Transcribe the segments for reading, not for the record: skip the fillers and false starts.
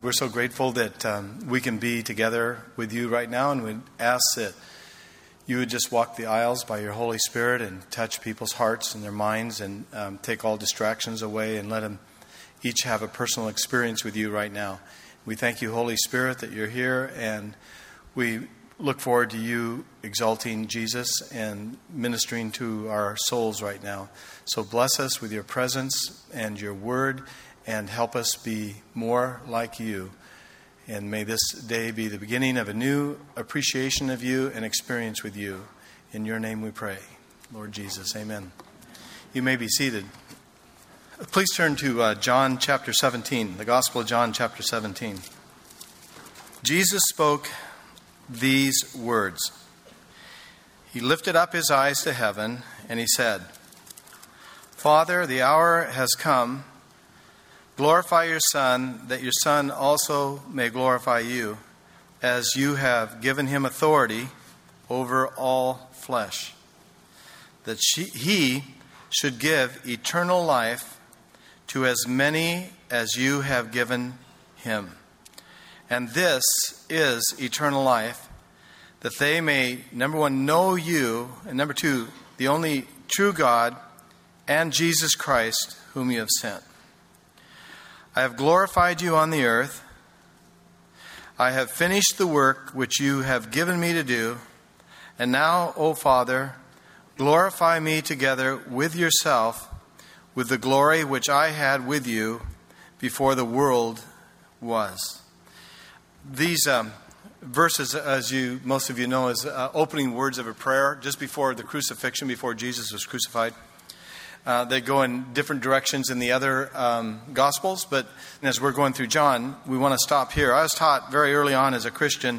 We're so grateful that we can be together with you right now, and we ask that you would just walk the aisles by your Holy Spirit and touch people's hearts and their minds and take all distractions away and let them each have a personal experience with you right now. We thank you, Holy Spirit, that you're here, and we look forward to you exalting Jesus and ministering to our souls right now. So bless us with your presence and your word, and help us be more like you. And may this day be the beginning of a new appreciation of you and experience with you. In your name we pray, Lord Jesus. Amen. You may be seated. Please turn to John chapter 17, the Gospel of John chapter 17. Jesus spoke these words. He lifted up his eyes to heaven and he said, Father, the hour has come. Glorify your Son, that your Son also may glorify you, as you have given him authority over all flesh, that he should give eternal life to as many as you have given him. And this is eternal life, that they may, number one, know you, and number two, the only true God, and Jesus Christ, whom you have sent. I have glorified you on the earth. I have finished the work which you have given me to do. And now, O Father, glorify me together with yourself, with the glory which I had with you before the world was. These verses, as most of you know, is opening words of a prayer just before the crucifixion, before Jesus was crucified. They go in different directions in the other Gospels, but as we're going through John, we want to stop here. I was taught very early on as a Christian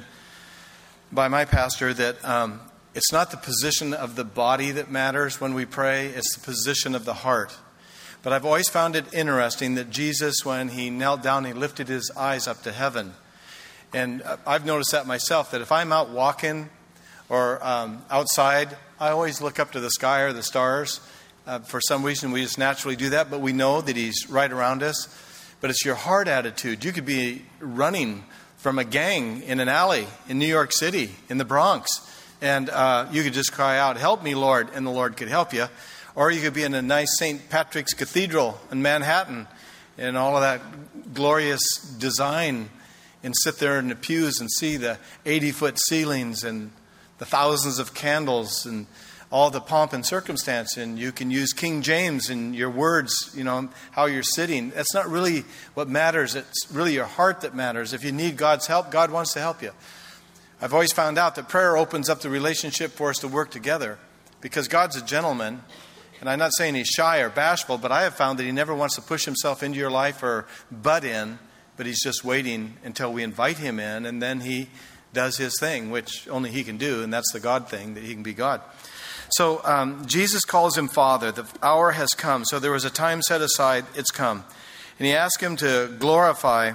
by my pastor that it's not the position of the body that matters when we pray, it's the position of the heart. But I've always found it interesting that Jesus, when he knelt down, he lifted his eyes up to heaven. And I've noticed that myself, that if I'm out walking or outside, I always look up to the sky or the stars. For some reason, we just naturally do that, but we know that he's right around us. But it's your heart attitude. You could be running from a gang in an alley in New York City, in the Bronx, and you could just cry out, "Help me, Lord," and the Lord could help you. Or you could be in a nice St. Patrick's Cathedral in Manhattan and all of that glorious design, and sit there in the pews and see the 80-foot ceilings and the thousands of candles and all the pomp and circumstance, and you can use King James in your words, how you're sitting. That's not really what matters. It's really your heart that matters. If you need God's help, God wants to help you. I've always found out that prayer opens up the relationship for us to work together, because God's a gentleman, and I'm not saying he's shy or bashful, but I have found that he never wants to push himself into your life or butt in, but he's just waiting until we invite him in, and then he does his thing, which only he can do, and that's the God thing, that he can be God. So Jesus calls him Father. The hour has come. So there was a time set aside. It's come. And he asked him to glorify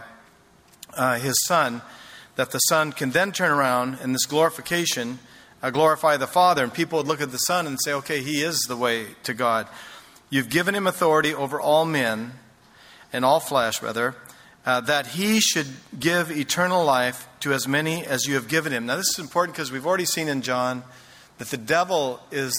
his Son, that the Son can then turn around in this glorification, glorify the Father. And people would look at the Son and say, okay, he is the way to God. You've given him authority over all men, and all flesh, rather, that he should give eternal life to as many as you have given him. Now this is important because we've already seen in John that the devil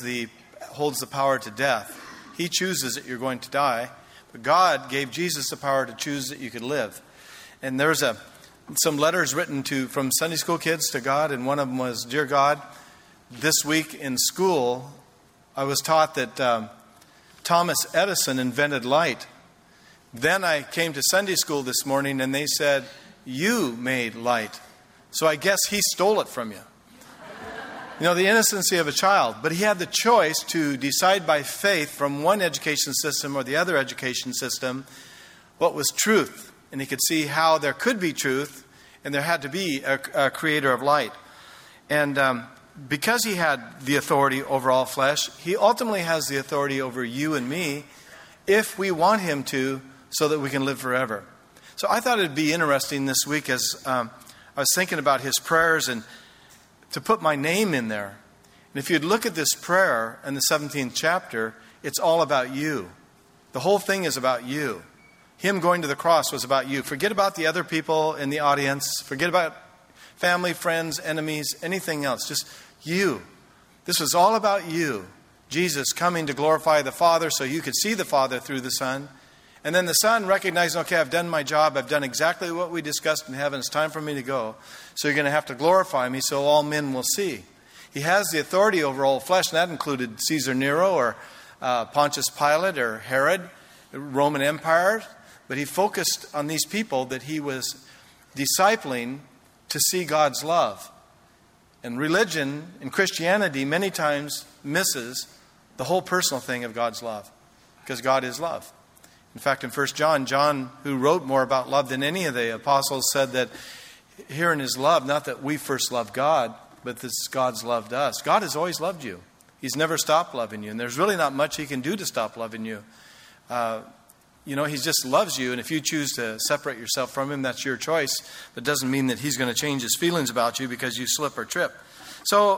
holds the power to death. He chooses that you're going to die. But God gave Jesus the power to choose that you could live. And there's some letters written from Sunday school kids to God, and one of them was, Dear God, this week in school, I was taught that Thomas Edison invented light. Then I came to Sunday school this morning, and they said, you made light. So I guess he stole it from you. The innocency of a child. But he had the choice to decide by faith from one education system or the other education system what was truth. And he could see how there could be truth, and there had to be a creator of light. And because he had the authority over all flesh, he ultimately has the authority over you and me if we want him to, so that we can live forever. So I thought it'd be interesting this week as I was thinking about his prayers and to put my name in there. And if you'd look at this prayer in the 17th chapter, it's all about you. The whole thing is about you. Him going to the cross was about you. Forget about the other people in the audience. Forget about family, friends, enemies, anything else. Just you. This was all about you. Jesus coming to glorify the Father so you could see the Father through the Son. And then the Son recognizing, okay, I've done my job. I've done exactly what we discussed in heaven. It's time for me to go. So you're going to have to glorify me so all men will see. He has the authority over all flesh, and that included Caesar Nero or Pontius Pilate or Herod, the Roman Empire. But he focused on these people that he was discipling to see God's love. And religion and Christianity many times misses the whole personal thing of God's love, because God is love. In fact, in 1 John, John, who wrote more about love than any of the apostles, said that herein is love, not that we first loved God, but that God's loved us. God has always loved you. He's never stopped loving you. And there's really not much He can do to stop loving you. He just loves you. And if you choose to separate yourself from Him, that's your choice. But it doesn't mean that He's going to change His feelings about you because you slip or trip. So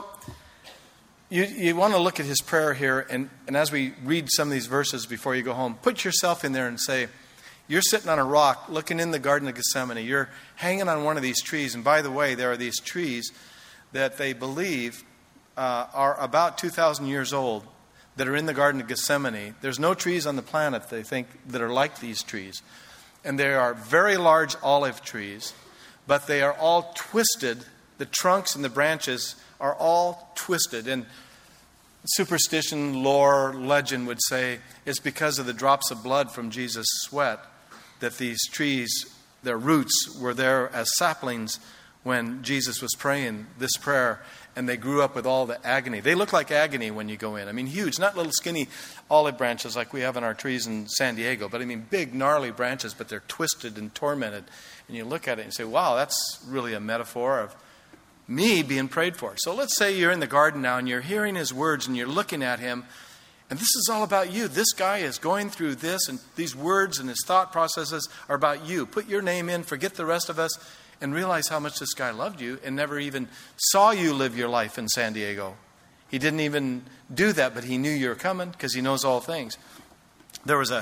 you want to look at His prayer here. And as we read some of these verses before you go home, put yourself in there and say, you're sitting on a rock looking in the Garden of Gethsemane. You're hanging on one of these trees. And by the way, there are these trees that they believe are about 2,000 years old that are in the Garden of Gethsemane. There's no trees on the planet, they think, that are like these trees. And they are very large olive trees, but they are all twisted. The trunks and the branches are all twisted. And superstition, lore, legend would say it's because of the drops of blood from Jesus' sweat that these trees, their roots were there as saplings when Jesus was praying this prayer, and they grew up with all the agony. They look like agony when you go in. I mean, huge, not little skinny olive branches like we have in our trees in San Diego, but I mean big, gnarly branches, but they're twisted and tormented. And you look at it and say, wow, that's really a metaphor of me being prayed for. So let's say you're in the garden now and you're hearing His words and you're looking at Him, and this is all about you. This guy is going through this, and these words and his thought processes are about you. Put your name in, forget the rest of us, and realize how much this guy loved you and never even saw you live your life in San Diego. He didn't even do that, but He knew you were coming because He knows all things. There was a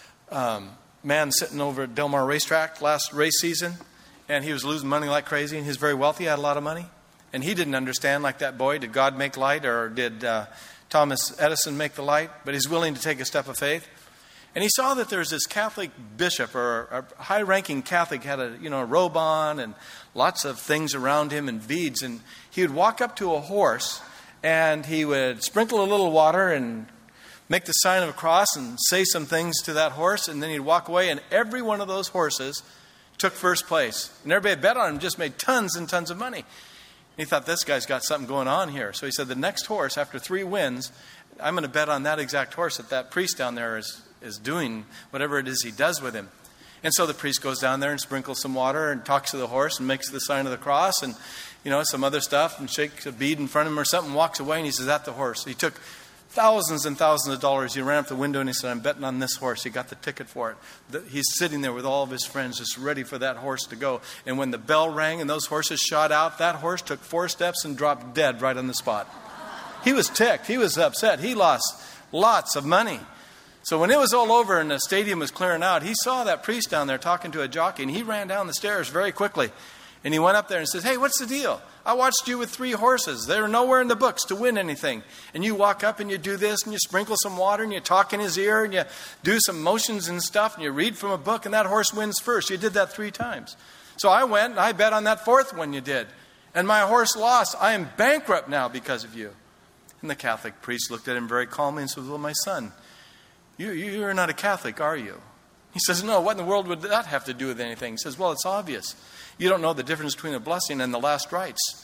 man sitting over at Del Mar Racetrack last race season, and he was losing money like crazy, and he was very wealthy, had a lot of money. And he didn't understand, like that boy, did God make light or did Thomas Edison make the light? But he's willing to take a step of faith. And he saw that there was this Catholic bishop or a high-ranking Catholic had a robe on and lots of things around him and beads. And he would walk up to a horse and he would sprinkle a little water and make the sign of a cross and say some things to that horse. And then he'd walk away, and every one of those horses took first place. And everybody bet on him, just made tons and tons of money. He thought, this guy's got something going on here. So he said, the next horse, after 3 wins, I'm going to bet on that exact horse that priest down there is doing whatever it is he does with him. And so the priest goes down there and sprinkles some water and talks to the horse and makes the sign of the cross and, some other stuff and shakes a bead in front of him or something, walks away, and he says, that's the horse. He took thousands and thousands of dollars. He ran up the window and he said, I'm betting on this horse. He got the ticket for it. He's sitting there with all of his friends just ready for that horse to go. And when the bell rang and those horses shot out, that horse took 4 steps and dropped dead right on the spot. He was ticked. He was upset. He lost lots of money. So when it was all over and the stadium was clearing out, he saw that priest down there talking to a jockey, and he ran down the stairs very quickly. And he went up there and says, hey, what's the deal? I watched you with 3 horses. They were nowhere in the books to win anything. And you walk up and you do this and you sprinkle some water and you talk in his ear and you do some motions and stuff and you read from a book and that horse wins first. You did that 3 times. So I went and I bet on that 4th one you did. And my horse lost. I am bankrupt now because of you. And the Catholic priest looked at him very calmly and said, well, my son, you're not a Catholic, are you? He says, no, what in the world would that have to do with anything? He says, well, it's obvious. You don't know the difference between a blessing and the last rites.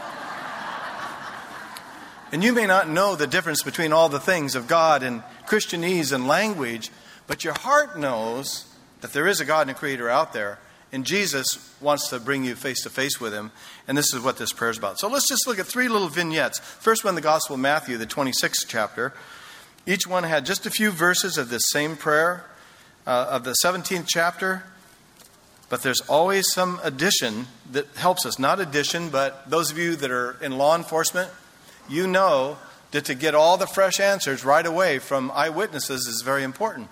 And you may not know the difference between all the things of God and Christianese and language, but your heart knows that there is a God and a Creator out there, and Jesus wants to bring you face to face with Him, and this is what this prayer is about. So let's just look at 3 little vignettes. First one, the Gospel of Matthew, the 26th chapter. Each one had just a few verses of this same prayer of the 17th chapter. But there's always some addition that helps us. Not addition, but those of you that are in law enforcement, you know that to get all the fresh answers right away from eyewitnesses is very important.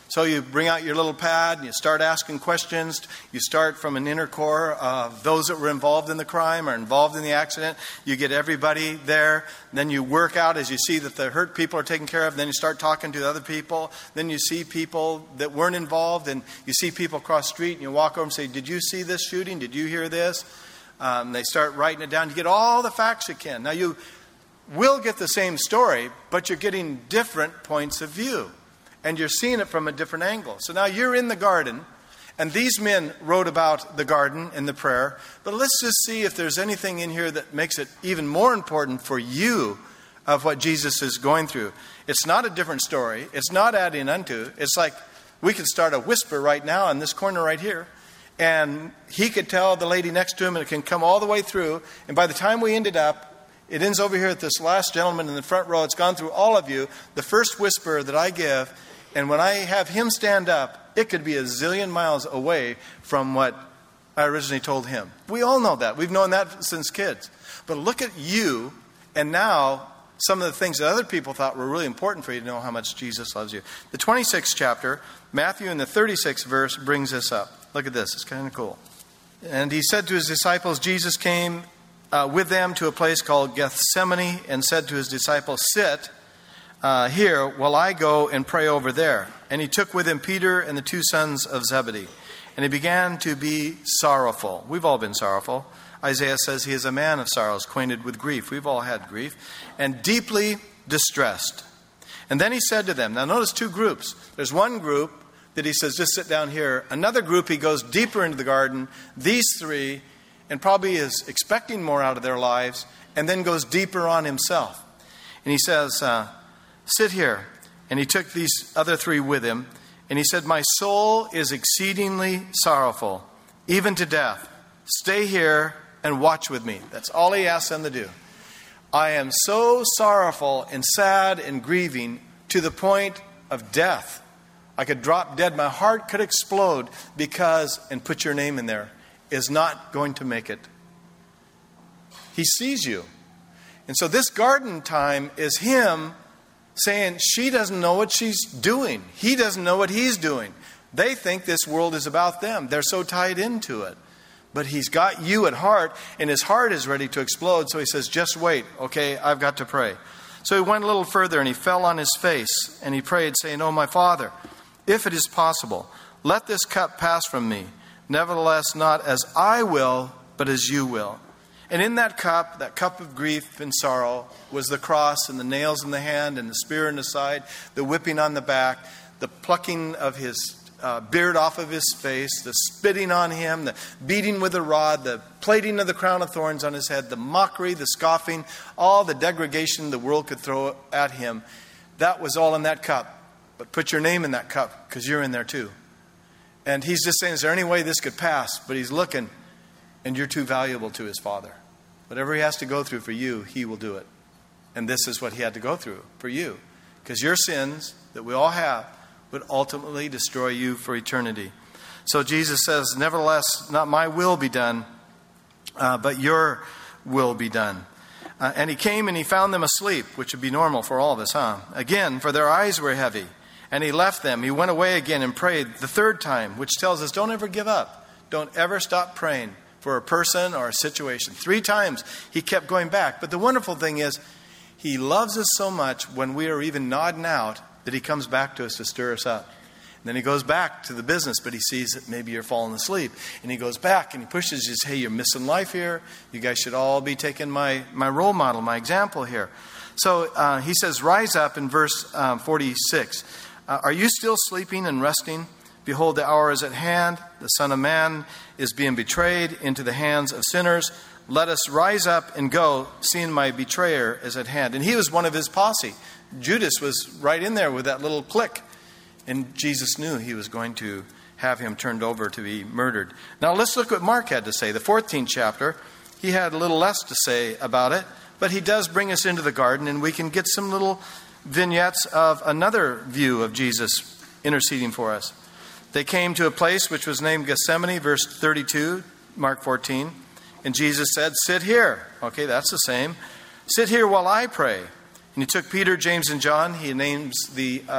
So you bring out your little pad and you start asking questions. You start from an inner core of those that were involved in the crime or involved in the accident. You get everybody there. Then you work out as you see that the hurt people are taken care of. Then you start talking to the other people. Then you see people that weren't involved, and you see people across the street, and you walk over and say, did you see this shooting? Did you hear this? They start writing it down. You get all the facts you can. Now you will get the same story, but you're getting different points of view. And you're seeing it from a different angle. So now you're in the garden, and these men wrote about the garden and the prayer. But let's just see if there's anything in here that makes it even more important for you of what Jesus is going through. It's not a different story. It's not adding unto. It's like we could start a whisper right now in this corner right here. And he could tell the lady next to him, and it can come all the way through. And by the time we ended up, it ends over here at this last gentleman in the front row. It's gone through all of you. The first whisper that I give, and when I have him stand up, it could be a zillion miles away from what I originally told him. We all know that. We've known that since kids. But look at you, and now some of the things that other people thought were really important for you to know how much Jesus loves you. The 26th chapter, Matthew in the 36th verse brings this up. Look at this. It's kind of cool. And he said to his disciples, Jesus came with them to a place called Gethsemane and said to his disciples, sit here while I go and pray over there. And he took with him Peter and the two sons of Zebedee. And he began to be sorrowful. We've all been sorrowful. Isaiah says he is a man of sorrows, acquainted with grief. We've all had grief. And deeply distressed. And then he said to them, now notice two groups. There's one group that he says, just sit down here. Another group, he goes deeper into the garden. These three, and probably is expecting more out of their lives, and then goes deeper on himself. And he says, sit here. And he took these other three with him. And he said, my soul is exceedingly sorrowful, even to death. Stay here and watch with me. That's all he asked them to do. I am so sorrowful and sad and grieving to the point of death. I could drop dead. My heart could explode because, and put your name in there, is not going to make it. He sees you. And so this garden time is him saying she doesn't know what she's doing. He doesn't know what he's doing. They think this world is about them. They're so tied into it. But he's got you at heart, and his heart is ready to explode. So he says, just wait. Okay, I've got to pray. So he went a little further, and he fell on his face, and he prayed, saying, oh, my Father, if it is possible, let this cup pass from me. Nevertheless, not as I will, but as you will. And in that cup of grief and sorrow, was the cross and the nails in the hand and the spear in the side, the whipping on the back, the plucking of his beard off of his face, the spitting on him, the beating with a rod, the plating of the crown of thorns on his head, the mockery, the scoffing, all the degradation the world could throw at him. That was all in that cup. But put your name in that cup, because you're in there too. And he's just saying, is there any way this could pass? But he's looking, and you're too valuable to his Father. Whatever he has to go through for you, he will do it. And this is what he had to go through for you. Because your sins that we all have would ultimately destroy you for eternity. So Jesus says, nevertheless, not my will be done, but your will be done. And he came and he found them asleep, which would be normal for all of us, huh? Again, for their eyes were heavy. And he left them. He went away again and prayed the third time, which tells us don't ever give up. Don't ever stop praying for a person or a situation. 3 times he kept going back. But the wonderful thing is, he loves us so much when we are even nodding out that he comes back to us to stir us up. And then he goes back to the business, but he sees that maybe you're falling asleep. And he goes back and he pushes you, says, hey, you're missing life here. You guys should all be taking my role model, my example here. So he says, rise up in verse 46. Are you still sleeping and resting? Behold, the hour is at hand. The Son of Man is being betrayed into the hands of sinners. Let us rise up and go, seeing my betrayer is at hand. And he was one of his posse. Judas was right in there with that little clique. And Jesus knew he was going to have him turned over to be murdered. Now let's look what Mark had to say. The 14th chapter, he had a little less to say about it. But he does bring us into the garden, and we can get some little vignettes of another view of Jesus interceding for us. They came to a place which was named Gethsemane, verse 32, Mark 14. And Jesus said, sit here. Okay, that's the same. Sit here while I pray. And he took Peter, James, and John. He names the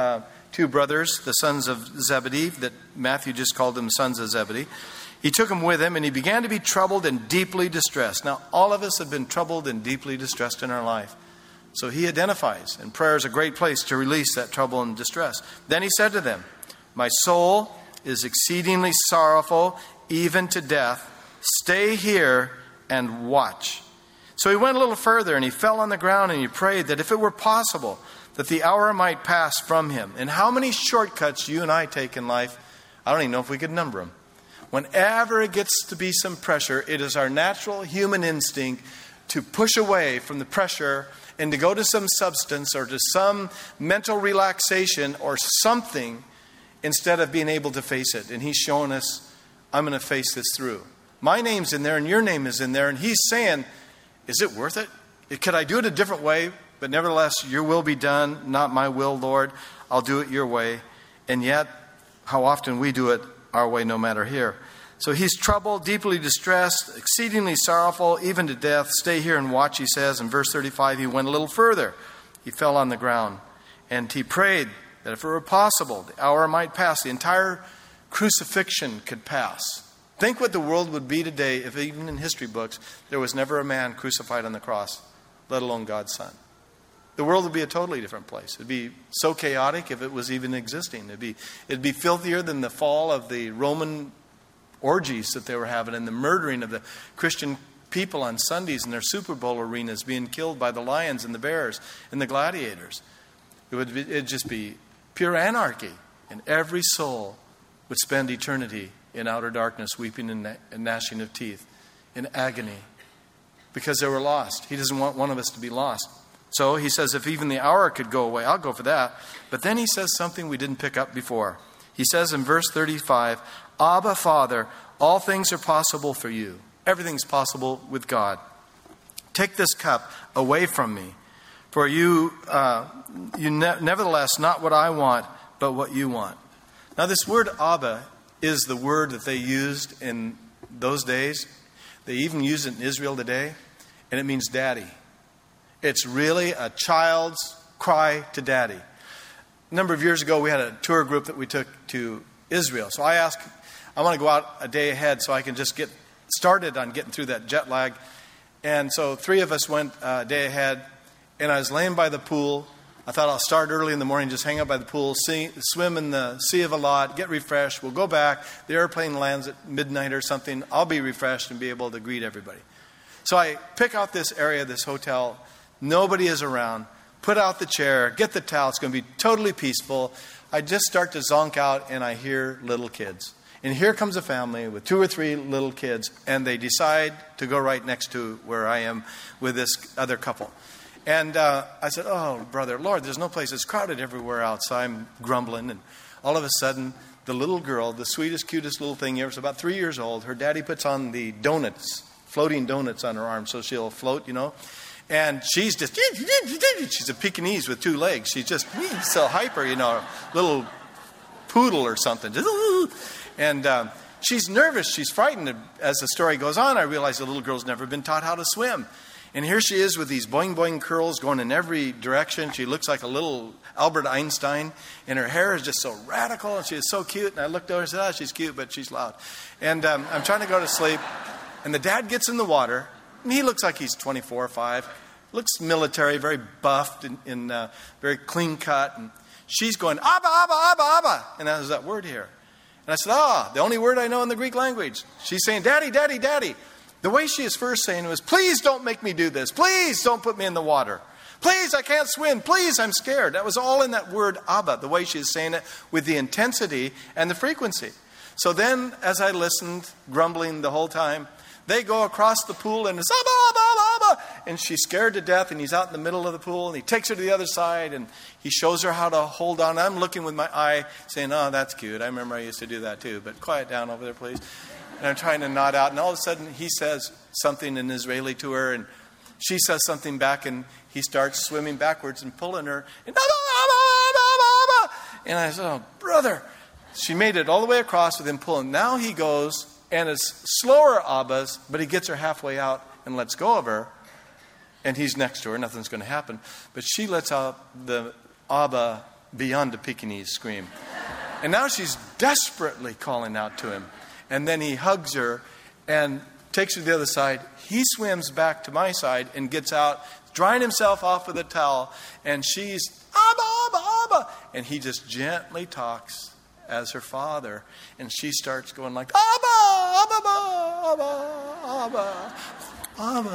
two brothers, the sons of Zebedee, that Matthew just called them sons of Zebedee. He took them with him, and he began to be troubled and deeply distressed. Now, all of us have been troubled and deeply distressed in our life. So he identifies, and prayer is a great place to release that trouble and distress. Then he said to them, "My soul is exceedingly sorrowful, even to death. Stay here and watch." So he went a little further, and he fell on the ground, and he prayed that if it were possible, that the hour might pass from him. And how many shortcuts you and I take in life, I don't even know if we could number them. Whenever it gets to be some pressure, it is our natural human instinct to push away from the pressure and to go to some substance or to some mental relaxation or something instead of being able to face it. And he's showing us, I'm going to face this through. My name's in there and your name is in there. And he's saying, is it worth it? Could I do it a different way? But nevertheless, your will be done, not my will, Lord. I'll do it your way. And yet, how often we do it our way, no matter here. So he's troubled, deeply distressed, exceedingly sorrowful, even to death. Stay here and watch, he says. In verse 35, he went a little further. He fell on the ground. And he prayed that if it were possible, the hour might pass. The entire crucifixion could pass. Think what the world would be today if even in history books, there was never a man crucified on the cross, let alone God's Son. The world would be a totally different place. It'd be so chaotic if it was even existing. It'd be filthier than the fall of the Roman orgies that they were having and the murdering of the Christian people on Sundays in their Super Bowl arenas, being killed by the lions and the bears and the gladiators. It'd just be pure anarchy, and every soul would spend eternity in outer darkness, weeping and gnashing of teeth, in agony, because they were lost. He doesn't want one of us to be lost. So he says, if even the hour could go away, I'll go for that. But then he says something we didn't pick up before. He says in verse 35, Abba, Father, all things are possible for you. Everything's possible with God. Take this cup away from me. For nevertheless, not what I want, but what you want. Now this word Abba is the word that they used in those days. They even use it in Israel today. And it means daddy. It's really a child's cry to daddy. A number of years ago, we had a tour group that we took to Israel. So I asked, I want to go out a day ahead so I can just get started on getting through that jet lag. And so 3 of us went a day ahead, and I was laying by the pool. I thought I'll start early in the morning, just hang out by the pool, swim in the Sea of Elat, get refreshed. We'll go back. The airplane lands at midnight or something. I'll be refreshed and be able to greet everybody. So I pick out this area, this hotel. Nobody is around. Put out the chair. Get the towel. It's going to be totally peaceful. I just start to zonk out, and I hear little kids. And here comes a family with 2 or 3 little kids, and they decide to go right next to where I am with this other couple. And I said, oh, brother, Lord, there's no place. It's crowded everywhere else. So I'm grumbling, and all of a sudden, the little girl, the sweetest, cutest little thing ever, was about 3 years old. Her daddy puts on the donuts, floating donuts on her arm so she'll float, you know. And she's a Pekingese with 2 legs. She's just so hyper, you know, little poodle or something. And she's nervous. She's frightened. As the story goes on, I realize the little girl's never been taught how to swim. And here she is with these boing boing curls going in every direction. She looks like a little Albert Einstein. And her hair is just so radical. And she is so cute. And I looked over and said, she's cute, but she's loud. And I'm trying to go to sleep. And the dad gets in the water. And he looks like he's 24 or 5. Looks military, very buffed and very clean cut. And she's going, Abba, Abba, Abba, Abba. And that was that word here. And I said, the only word I know in the Greek language. She's saying, Daddy, Daddy, Daddy. The way she is first saying it was, please don't make me do this. Please don't put me in the water. Please, I can't swim. Please, I'm scared. That was all in that word Abba, the way she is saying it with the intensity and the frequency. So then, as I listened, grumbling the whole time, they go across the pool and it's Abba, Abba, Abba, Abba. And she's scared to death, and he's out in the middle of the pool, and he takes her to the other side, and he shows her how to hold on. I'm looking with my eye saying, oh, that's cute. I remember I used to do that too, but quiet down over there, please. And I'm trying to nod out, and all of a sudden he says something in Israeli to her, and she says something back, and he starts swimming backwards and pulling her. And, Abba, Abba, Abba, Abba. And I said, oh, brother. She made it all the way across with him pulling. Now he goes, and it's slower Abbas, but he gets her halfway out and lets go of her. And he's next to her. Nothing's going to happen. But she lets out the Abba beyond a Pekingese scream. And now she's desperately calling out to him. And then he hugs her and takes her to the other side. He swims back to my side and gets out, drying himself off with a towel. And she's, Abba, Abba, Abba. And he just gently talks as her father. And she starts going like, Abba, Abba, Abba, Abba,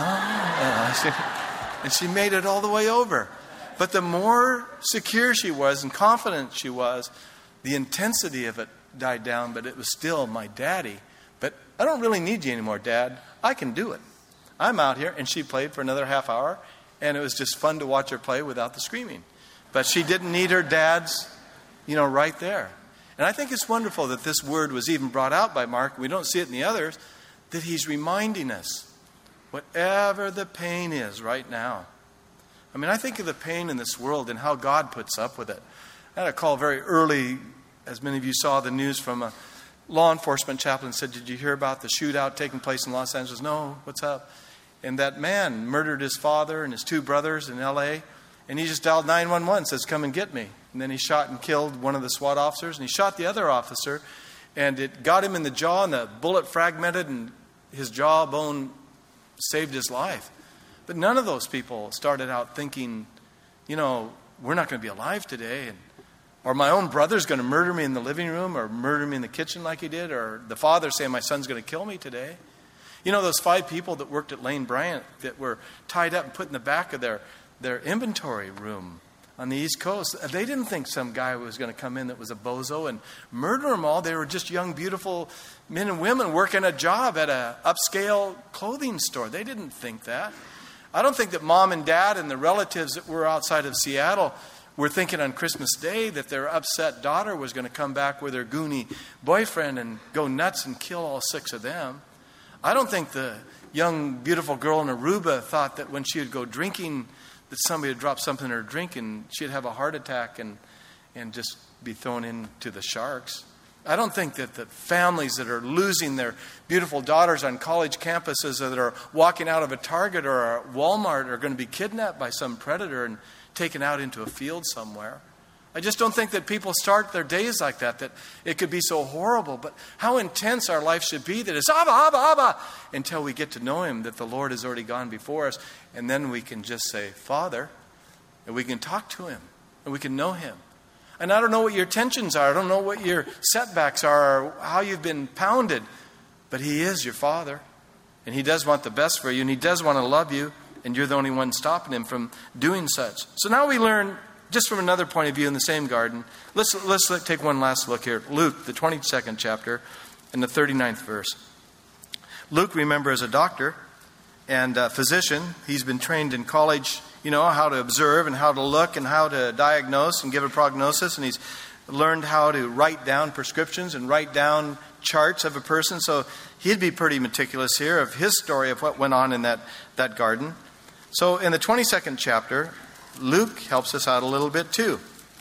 Abba. And she made it all the way over. But the more secure she was and confident she was, the intensity of it died down, but it was still my daddy. But I don't really need you anymore, Dad. I can do it. I'm out here. And she played for another half hour, and it was just fun to watch her play without the screaming. But she didn't need her dad's, right there. And I think it's wonderful that this word was even brought out by Mark. We don't see it in the others, that he's reminding us, whatever the pain is right now. I mean, I think of the pain in this world and how God puts up with it. I had a call very early, as many of you saw the news, from a law enforcement chaplain. Said, did you hear about the shootout taking place in Los Angeles? No, what's up? And that man murdered his father and his two brothers in L.A., and he just dialed 911, says, come and get me. And then he shot and killed one of the SWAT officers, and he shot the other officer, and it got him in the jaw, and the bullet fragmented, and his jawbone saved his life. But none of those people started out thinking, we're not going to be alive today, or my own brother's going to murder me in the living room or murder me in the kitchen like he did, or the father saying my son's going to kill me today. Those 5 people that worked at Lane Bryant that were tied up and put in the back of their inventory room on the East Coast, they didn't think some guy was going to come in that was a bozo and murder them all. They were just young, beautiful men and women working a job at an upscale clothing store. They didn't think that. I don't think that mom and dad and the relatives that were outside of Seattle were thinking on Christmas Day that their upset daughter was going to come back with her goony boyfriend and go nuts and kill all 6 of them. I don't think the young, beautiful girl in Aruba thought that when she would go drinking that somebody would drop something in her drink and she'd have a heart attack and just be thrown into the sharks. I don't think that the families that are losing their beautiful daughters on college campuses or that are walking out of a Target or a Walmart are going to be kidnapped by some predator and taken out into a field somewhere. I just don't think that people start their days like that it could be so horrible. But how intense our life should be that it's Abba, Abba, Abba, until we get to know Him, that the Lord has already gone before us. And then we can just say, Father, and we can talk to Him, and we can know Him. And I don't know what your tensions are. I don't know what your setbacks are or how you've been pounded. But He is your Father. And He does want the best for you. And He does want to love you. And you're the only one stopping Him from doing such. So now we learn, just from another point of view in the same garden. Let's take one last look here. Luke, the 22nd chapter, and the 39th verse. Luke, remember, is a doctor and a physician. He's been trained in college, how to observe and how to look and how to diagnose and give a prognosis. And he's learned how to write down prescriptions and write down charts of a person. So he'd be pretty meticulous here of his story of what went on in that garden. So in the 22nd chapter, Luke helps us out a little bit too.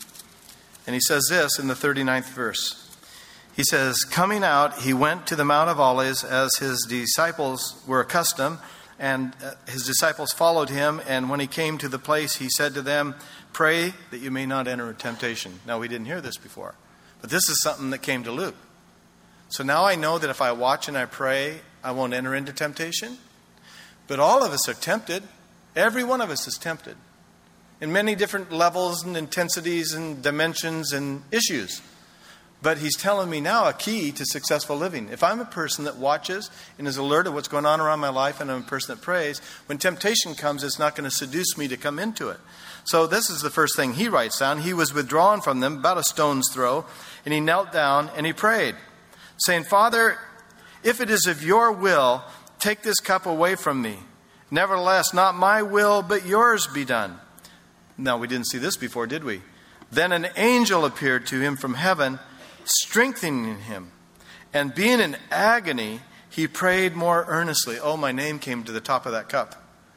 And he says this in the 39th verse. He says, coming out, he went to the Mount of Olives as his disciples were accustomed. And his disciples followed him. And when he came to the place, he said to them, pray that you may not enter temptation. Now, we didn't hear this before. But this is something that came to Luke. So now I know that if I watch and I pray, I won't enter into temptation. But all of us are tempted. Every one of us is tempted. In many different levels and intensities and dimensions and issues. But he's telling me now a key to successful living. If I'm a person that watches and is alert of what's going on around my life, and I'm a person that prays, when temptation comes, it's not going to seduce me to come into it. So this is the first thing he writes down. He was withdrawn from them about a stone's throw, and he knelt down and he prayed, saying, Father, if it is of your will, take this cup away from me. Nevertheless, not my will, but yours be done. Now, we didn't see this before, did we? Then an angel appeared to him from heaven, strengthening him. And being in agony, he prayed more earnestly. Oh, my name came to the top of that cup.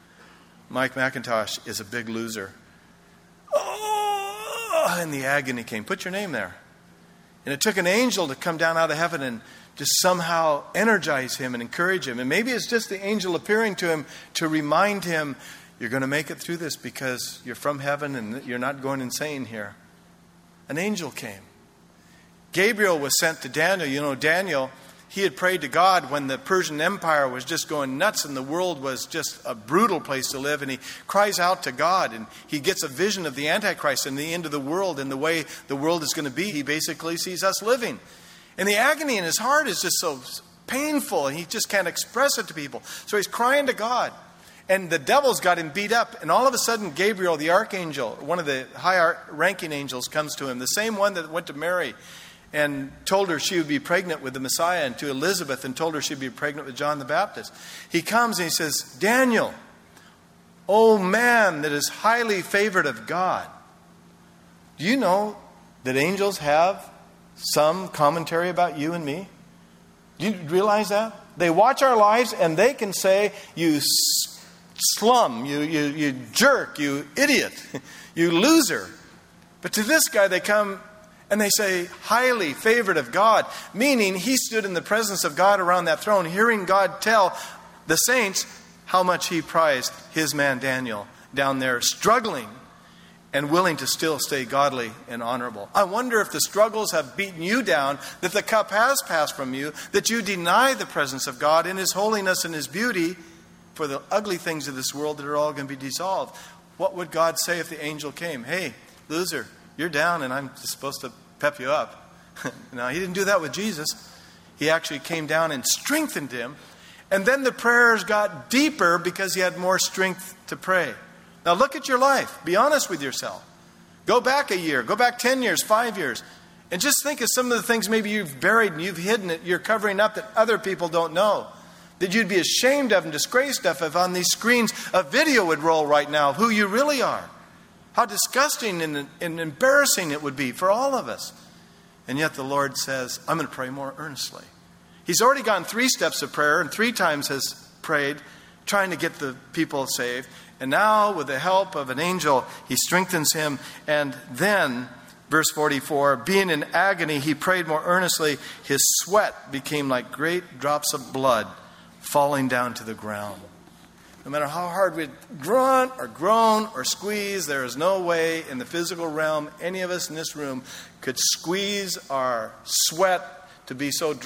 Mike McIntosh is a big loser. Oh, and the agony came. Put your name there. And it took an angel to come down out of heaven and just somehow energize him and encourage him. And maybe it's just the angel appearing to him to remind him, you're going to make it through this because you're from heaven and you're not going insane here. an angel came. Gabriel was sent to Daniel. You know, Daniel, he had prayed to God when the Persian Empire was just going nuts and the world was just a brutal place to live. And he cries out to God and he gets a vision of the Antichrist and the end of the world and the way the world is going to be. He basically sees us living. And the agony in his heart is just so painful and he just can't express it to people. So he's crying to God. And the devil's got him beat up. And all of a sudden, Gabriel, the archangel, one of the high-ranking angels, comes to him. The same one that went to Mary and told her she would be pregnant with the Messiah, and to Elizabeth and told her she'd be pregnant with John the Baptist. He comes and he says, Daniel, O man that is highly favored of God. Do you know that angels have some commentary about you and me? Do you realize that? They watch our lives and they can say, you slum, you jerk, you idiot, you loser. But to this guy they come and they say, highly favored of God, meaning he stood in the presence of God around that throne, hearing God tell the saints how much he prized his man Daniel down there, struggling and willing to still stay godly and honorable. I wonder if the struggles have beaten you down, that the cup has passed from you, that you deny the presence of God in his holiness and his beauty for the ugly things of this world that are all going to be dissolved. What would God say if the angel came? Hey, loser, you're down and I'm supposed to pep you up. Now, he didn't do that with Jesus. He actually came down and strengthened him. And then the prayers got deeper because he had more strength to pray. Now, look at your life. Be honest with yourself. Go back a year. Go back 10 years, 5 years. And just think of some of the things maybe you've buried and you've hidden it. You're covering up that other people don't know. That you'd be ashamed of and disgraced of if on these screens a video would roll right now of who you really are. How disgusting and embarrassing it would be for all of us. And yet the Lord says, I'm going to pray more earnestly. He's already gone 3 steps of prayer and 3 times has prayed, trying to get the people saved. And now, with the help of an angel, he strengthens him. And then, verse 44, being in agony, he prayed more earnestly. His sweat became like great drops of blood falling down to the ground. No matter how hard we grunt or groan or squeeze, there is no way in the physical realm any of us in this room could squeeze our sweat to be so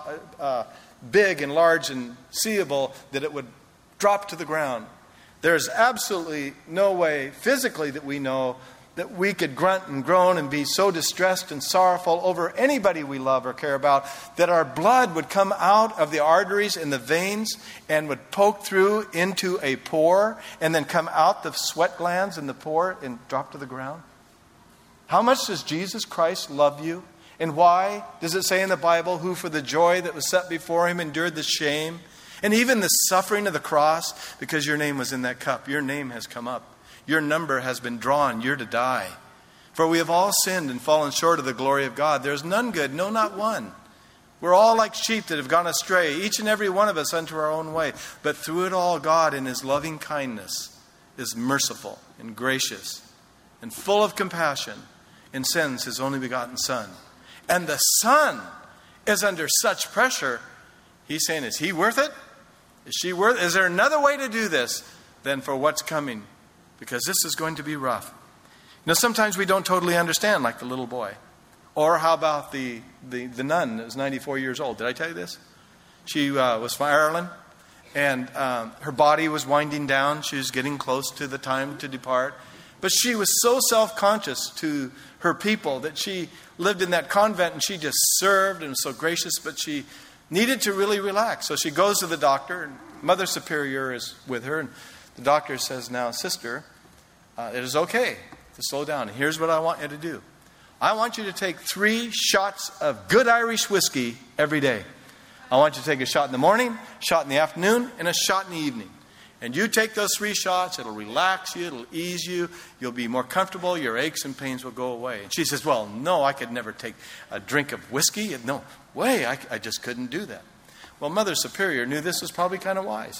big and large and seeable that it would drop to the ground. There's absolutely no way physically that we know that we could grunt and groan and be so distressed and sorrowful over anybody we love or care about that our blood would come out of the arteries and the veins and would poke through into a pore and then come out the sweat glands in the pore and drop to the ground. How much does Jesus Christ love you? And why does it say in the Bible, who for the joy that was set before him endured the shame and even the suffering of the cross? Because your name was in that cup. Your name has come up. Your number has been drawn. You're to die. For we have all sinned and fallen short of the glory of God. There is none good, no, not one. We're all like sheep that have gone astray, each and every one of us unto our own way. But through it all, God in his loving kindness is merciful and gracious and full of compassion and sends his only begotten Son. And the Son is under such pressure. He's saying, is he worth it? Is she worth it? Is there another way to do this than for what's coming? Because this is going to be rough. Now, sometimes we don't totally understand, like the little boy. Or how about the nun that was 94 years old? Did I tell you this? She was from Ireland, and her body was winding down. She was getting close to the time to depart. But she was so self-conscious to her people that she lived in that convent, and she just served and was so gracious, but she needed to really relax. So she goes to the doctor, and Mother Superior is with her, and the doctor says, now, sister, it is okay to slow down. And here's what I want you to do. I want you to take 3 shots of good Irish whiskey every day. I want you to take a shot in the morning, a shot in the afternoon, and a shot in the evening. And you take those 3 shots, it'll relax you, it'll ease you, you'll be more comfortable, your aches and pains will go away. And she says, well, no, I could never take a drink of whiskey. No way, I just couldn't do that. Well, Mother Superior knew this was probably kind of wise.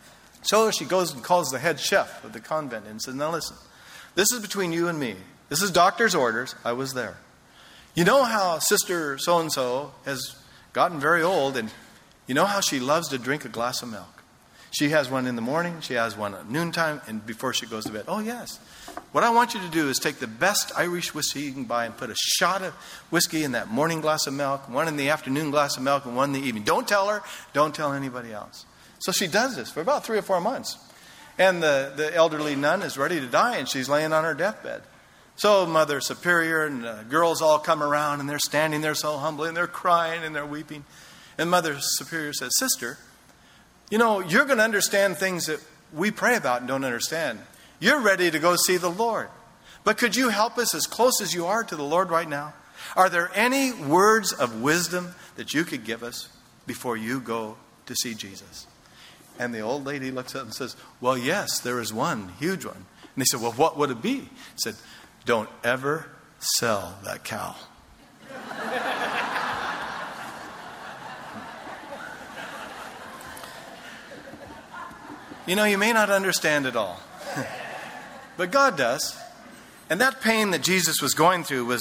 So she goes and calls the head chef of the convent and says, now listen, this is between you and me. This is doctor's orders. I was there. You know how Sister so-and-so has gotten very old, and you know how she loves to drink a glass of milk. She has one in the morning, she has one at noontime, and before she goes to bed. Oh, yes. What I want you to do is take the best Irish whiskey you can buy and put a shot of whiskey in that morning glass of milk, one in the afternoon glass of milk, and one in the evening. Don't tell her. Don't tell anybody else. So she does this for about 3 or 4 months. And the elderly nun is ready to die, and she's laying on her deathbed. So Mother Superior and the girls all come around, and they're standing there so humbly, and they're crying, and they're weeping. And Mother Superior says, Sister, you know, you're going to understand things that we pray about and don't understand. You're ready to go see the Lord. But could you help us as close as you are to the Lord right now? Are there any words of wisdom that you could give us before you go to see Jesus? And the old lady looks up and says, well, yes, there is one, huge one. And they said, well, what would it be? He said, don't ever sell that cow. You know, you may not understand it all, but God does. And that pain that Jesus was going through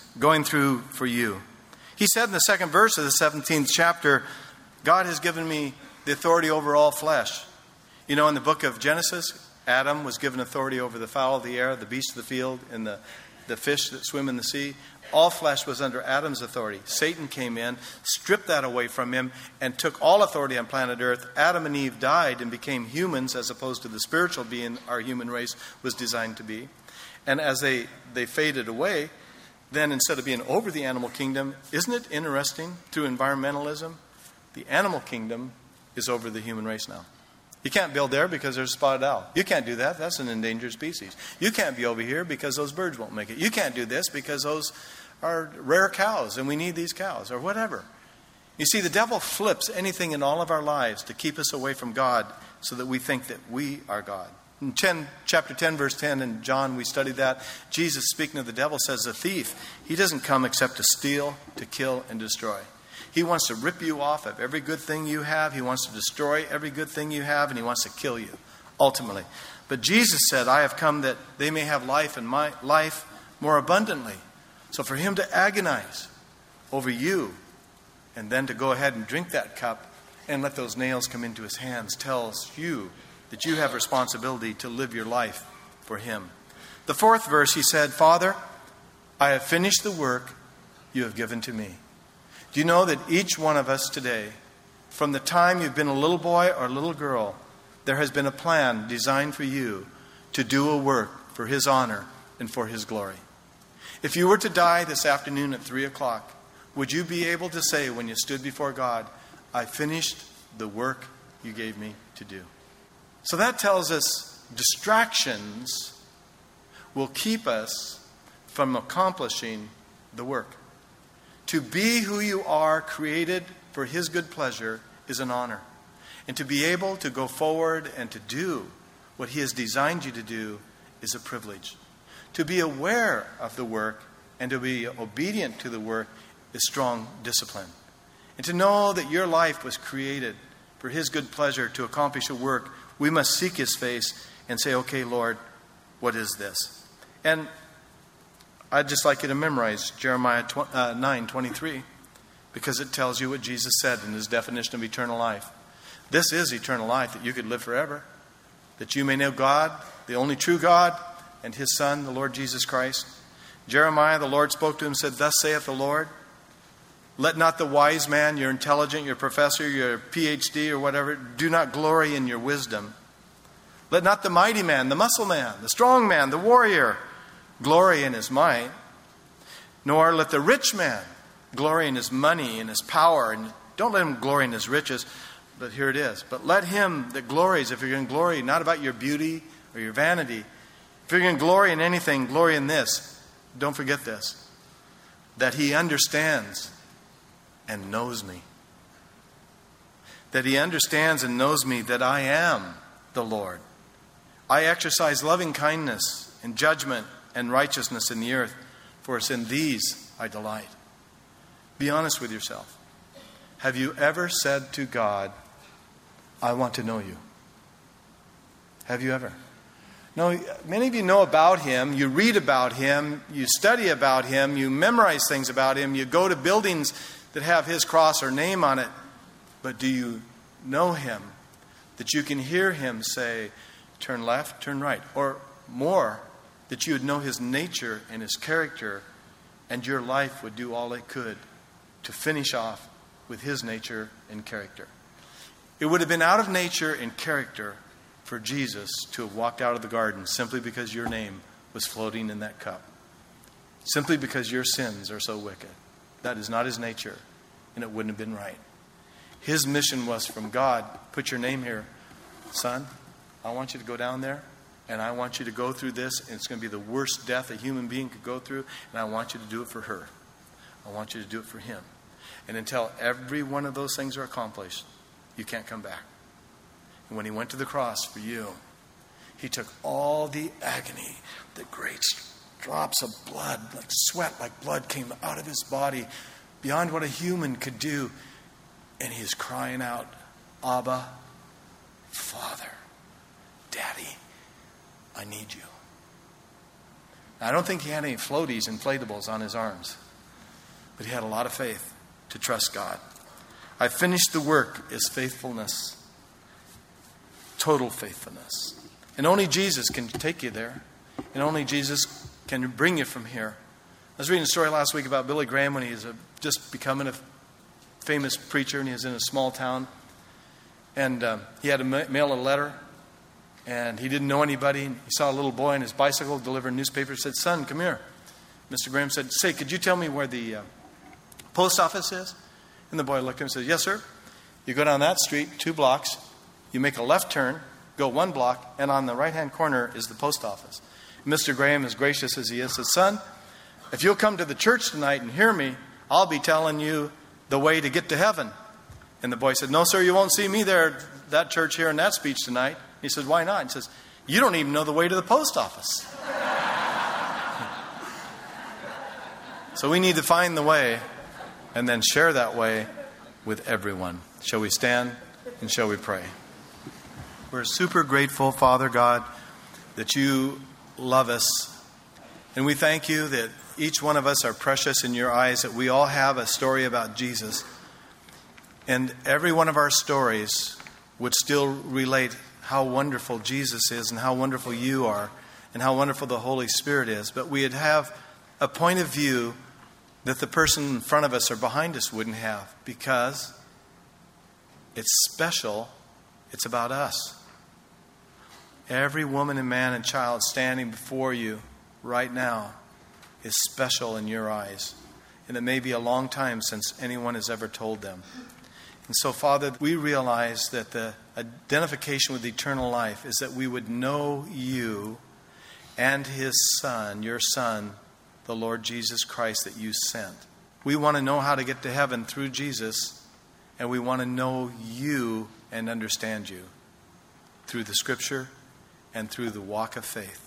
for you. He said in the second verse of the 17th chapter, God has given me the authority over all flesh. You know, in the book of Genesis, Adam was given authority over the fowl of the air, the beasts of the field, and the fish that swim in the sea. All flesh was under Adam's authority. Satan came in, stripped that away from him, and took all authority on planet Earth. Adam and Eve died and became humans as opposed to the spiritual being our human race was designed to be. And as they faded away, then instead of being over the animal kingdom, isn't it interesting through environmentalism? The animal kingdom is over the human race now. You can't build there because there's a spotted owl. You can't do that. That's an endangered species. You can't be over here because those birds won't make it. You can't do this because those are rare cows and we need these cows or whatever. You see, the devil flips anything in all of our lives to keep us away from God so that we think that we are God. In chapter 10, verse 10 in John, we studied that. Jesus, speaking of the devil, says, the thief, he doesn't come except to steal, to kill, and destroy. He wants to rip you off of every good thing you have. He wants to destroy every good thing you have, and he wants to kill you, ultimately. But Jesus said, I have come that they may have life and my life more abundantly. So for him to agonize over you and then to go ahead and drink that cup and let those nails come into his hands tells you that you have responsibility to live your life for him. The fourth verse, he said, Father, I have finished the work you have given to me. Do you know that each one of us today, from the time you've been a little boy or a little girl, there has been a plan designed for you to do a work for his honor and for his glory. If you were to die this afternoon at 3 o'clock, would you be able to say when you stood before God, I finished the work you gave me to do? So that tells us distractions will keep us from accomplishing the work. To be who you are, created for his good pleasure, is an honor. And to be able to go forward and to do what he has designed you to do is a privilege. To be aware of the work and to be obedient to the work is strong discipline. And to know that your life was created for his good pleasure to accomplish a work, we must seek his face and say, okay, Lord, what is this? And I'd just like you to memorize Jeremiah 9:23 because it tells you what Jesus said in his definition of eternal life. This is eternal life, that you could live forever, that you may know God, the only true God, and his Son, the Lord Jesus Christ. Jeremiah, the Lord spoke to him and said, thus saith the Lord, let not the wise man, your intelligent, your professor, your PhD or whatever, do not glory in your wisdom. Let not the mighty man, the muscle man, the strong man, the warrior, glory in his might, nor let the rich man glory in his money and his power. And don't let him glory in his riches. But here it is. But let him that glories, if you're going to glory, not about your beauty or your vanity, if you're going to glory in anything, glory in this. Don't forget this. That he understands and knows me. That he understands and knows me, that I am the Lord. I exercise loving kindness and judgment and righteousness in the earth, for it's in these I delight. Be honest with yourself. Have you ever said to God, I want to know you? Have you ever? No, many of you know about him. You read about him. You study about him. You memorize things about him. You go to buildings that have his cross or name on it. But do you know him that you can hear him say, turn left, turn right. Or more, that you would know his nature and his character, and your life would do all it could to finish off with his nature and character. It would have been out of nature and character for Jesus to have walked out of the garden simply because your name was floating in that cup. Simply because your sins are so wicked. That is not his nature, and it wouldn't have been right. His mission was from God, put your name here. Son, I want you to go down there, and I want you to go through this, and it's going to be the worst death a human being could go through, and I want you to do it for her. I want you to do it for him. And until every one of those things are accomplished, you can't come back. And when he went to the cross for you, he took all the agony, the great drops of blood, like sweat, like blood came out of his body, beyond what a human could do. And he's crying out, Abba, Father, Daddy, I need you. Now, I don't think he had any floaties, inflatables on his arms, but he had a lot of faith to trust God. I finished the work is faithfulness, total faithfulness. And only Jesus can take you there. And only Jesus can bring you from here. I was reading a story last week about Billy Graham when he was just becoming a famous preacher, and he was in a small town. And he had to mail a letter, and he didn't know anybody. He saw a little boy on his bicycle delivering newspapers. Said, son, come here. Mr. Graham said, say, could you tell me where the post office is? And the boy looked at him and said, yes, sir. You go down that street, 2 blocks. You make a left turn, go 1 block, and on the right-hand corner is the post office. Mr. Graham, as gracious as he is, says, son, if you'll come to the church tonight and hear me, I'll be telling you the way to get to heaven. And the boy said, no, sir, you won't see me there at that church here in that speech tonight. He said, why not? He says, you don't even know the way to the post office. So we need to find the way and then share that way with everyone. Shall we stand and shall we pray? We're super grateful, Father God, that you love us. And we thank you that each one of us are precious in your eyes, that we all have a story about Jesus. And every one of our stories would still relate how wonderful Jesus is and how wonderful you are and how wonderful the Holy Spirit is. But we'd have a point of view that the person in front of us or behind us wouldn't have, because it's special. It's about us. Every woman and man and child standing before you right now is special in your eyes. And it may be a long time since anyone has ever told them. And so, Father, we realize that the identification with eternal life is that we would know you and his Son, your Son, the Lord Jesus Christ that you sent. We want to know how to get to heaven through Jesus, and we want to know you and understand you through the Scripture and through the walk of faith.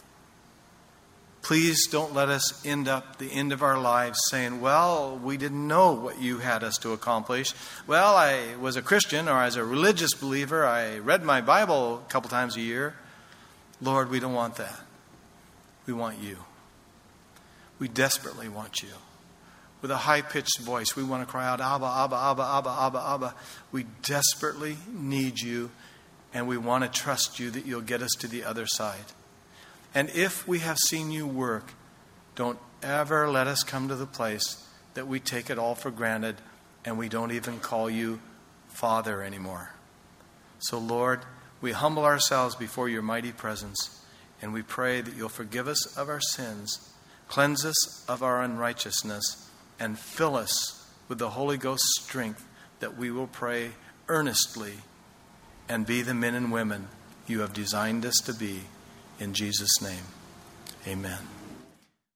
Please don't let us end up the end of our lives saying, well, we didn't know what you had us to accomplish. Well, I was a Christian, or as a religious believer, I read my Bible a couple times a year. Lord, we don't want that. We want you. We desperately want you. With a high-pitched voice, we want to cry out, Abba, Abba, Abba, Abba, Abba, Abba. We desperately need you, and we want to trust you that you'll get us to the other side. And if we have seen you work, don't ever let us come to the place that we take it all for granted and we don't even call you Father anymore. So, Lord, we humble ourselves before your mighty presence, and we pray that you'll forgive us of our sins, cleanse us of our unrighteousness, and fill us with the Holy Ghost's strength, that we will pray earnestly and be the men and women you have designed us to be. In Jesus' name, amen.